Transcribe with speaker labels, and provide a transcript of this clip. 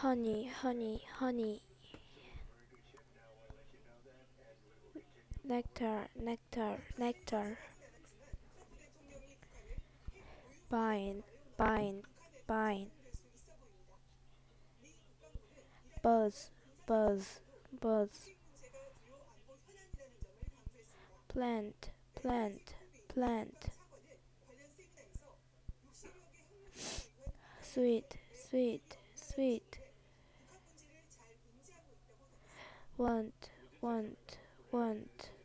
Speaker 1: honey, honey, honey, nectar, nectar, nectar, bind, bind, bind, buzz, buzz, buzz, plant, plant, plant, sweet, sweet, sweet, want, want, want,